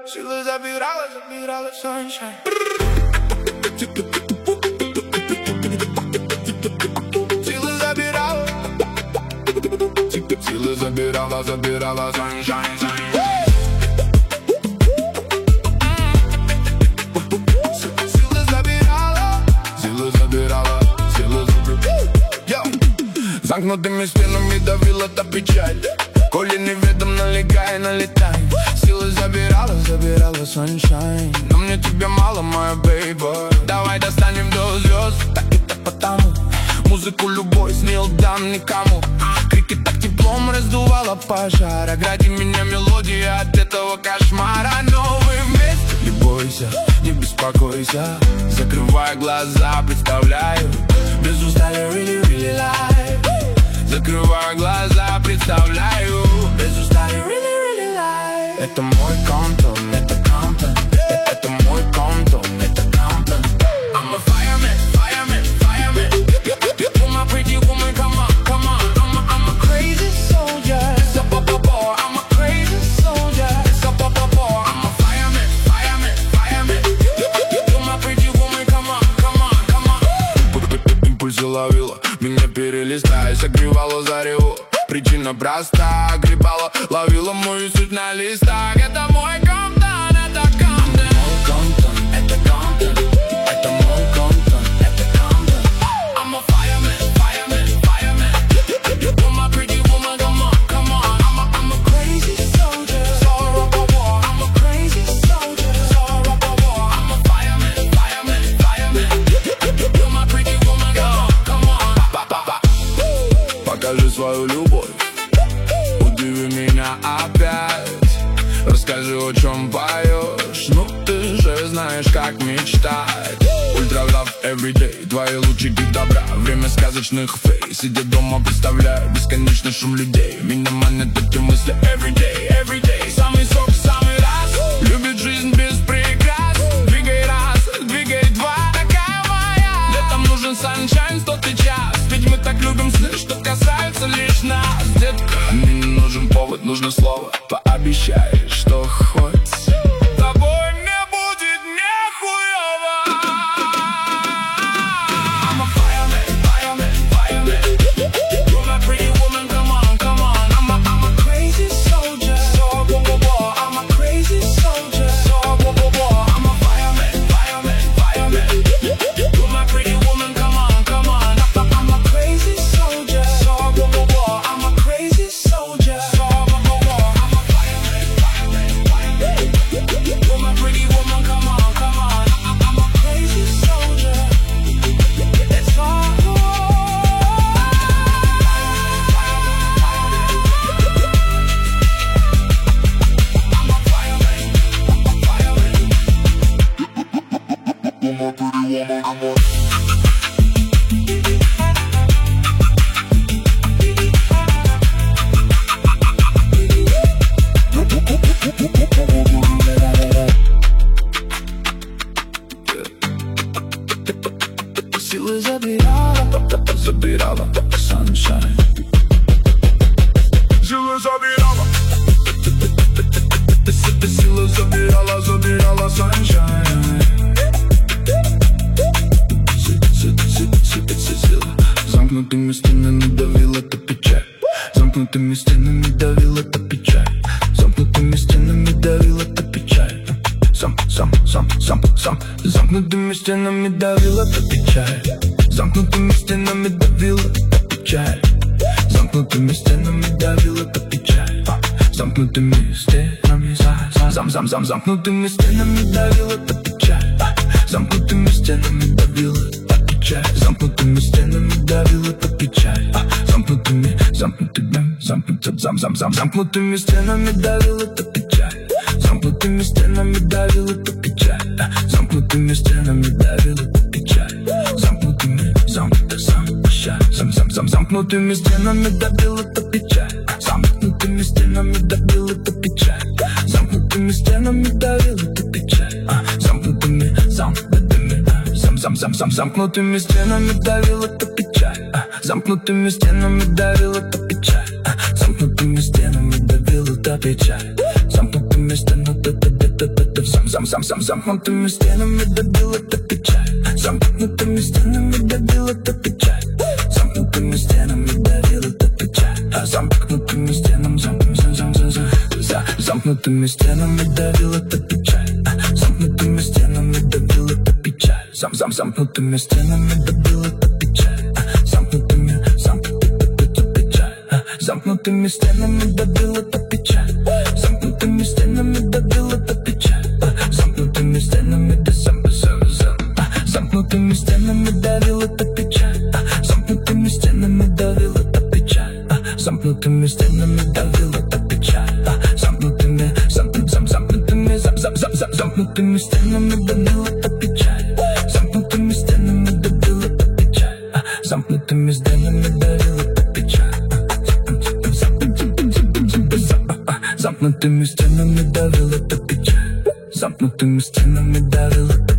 Силы забирала, забирала sunshine. Силы забирала, силы забирала, забирала sunshine. Силы забирала, силы забирала, силы забирала. Замкнутыми стенами давила та печаль. Коли неведом налегай, налетай. Силы забирала, забирала sunshine. Но мне тебя мало, моя бейба. Давай достанем до звезд. Так это потому. Музыку любой не отдам никому. Крики так теплом раздувала пожар. Огради меня мелодия от этого кошмара. Но вы вместе, не бойся, не беспокойся. Закрывая глаза, представляю. Без устали, really, really life. Закрываю глаза, представляю. Без устали, really, really life. Это мой Compton, это Compton. Это мой Compton, это Compton. I'm a fireman, fireman, fireman. You're my pretty woman, come on, come on. I'm a crazy soldier. I'm a crazy soldier. I'm a fireman, fireman, fireman. You're my pretty woman, come on, come on, come on. Импульсы ловила, меня перелистай, согревала зареву. Причина проста, огребала, ловила мою суть на листах. Это мой Compton, это Compton. Это Compton, это мой Compton, это Compton. I'm a fireman, fireman, fireman. You're my pretty woman, come on, come on. I'm a crazy soldier. I'm a crazy soldier. I'm a fireman, fireman, fireman. You're my pretty woman, come on, come on. Покажи свою любовь, удиви меня опять. Расскажи, о чем поешь, ну ты же знаешь, как мечтать. Ультра love everyday, твои лучики добра. Время сказочных фей, сидя дома, представляю бесконечный шум людей. Меня манят эти мысли everyday, everyday. Самый сок, самый раз, любит жизнь без прикрас. Двигай раз, двигай два, такая моя. Летом нужен sunshine, 100-й час. Ведь мы так любим сны, что касаются лишь нас. Детка, мне не нужен повод, нужно слово. Пообещай, что хоть с тобой мне будет нехуёво. I'm a fireman, fireman, fireman. You're my pretty woman, come on, come on. I'm a crazy soldier. I'm a crazy soldier. I'm a fireman, fireman, fireman. You're my pretty woman, come on, come on. I'm a crazy soldier. I'm a crazy soldier. I'm a fireman, fireman, fireman. You're my pretty woman, come on, come on. I'm a crazy soldier. It's all. I'm a fireman, fireman. You're my pretty woman, come on. Силы забирала, забирала sunshine. Силы забирала, силы забирала, забирала sunshine. Замкнутыми стенами давила та печаль. Замкнутыми стенами давила та печаль. Замкнутыми стенами давила та печаль. Замкнутыми стенами давила та печаль. Замкнутыми стенами давила та печаль. Замкнутыми стенами давила та печаль. Замкнутыми стенами замкнутыми стенами давила та печаль. Замкнутыми стенами давила та печаль. Замкнутыми стенами давила та печаль. Замкнутыми стенами давила та печаль. Замкнутыми стенами давила та печаль. Замкнутыми стенами давила та печаль. Замкнутыми стенами давила та печаль. Замкнутыми стенами давила та печаль. Замкнутыми стенами давила та печаль. Замкнутыми стенами давила та печаль. Замкнутыми стенами давила та печаль. Замкнутыми стенами давила та печаль. Замкнутыми стенами Замкнутыми стенами добила та печаль. Замкнутыми стенами добила та печаль. Замкнутыми стенами давила та печаль. Замкнутыми стенами, замкнутыми стенами давила та печаль. Замкнутыми стенами добила та печаль. Замкнутыми стенами добила та печаль. Замкнутыми стенами добила та печаль. Замкнутыми стенами добила та печаль. Замкнутыми стенами замкнутыми стенами давила та печаль. Замкнутыми стенами давила та печаль. Замкнутыми стенами давила та печаль. Замкнутыми стенами давила та печаль. Замкнутыми стенами давила та печаль. Замкнутыми стенами давила та печаль. Замкнутыми стенами давила та печаль. Замкнутыми стенами давила та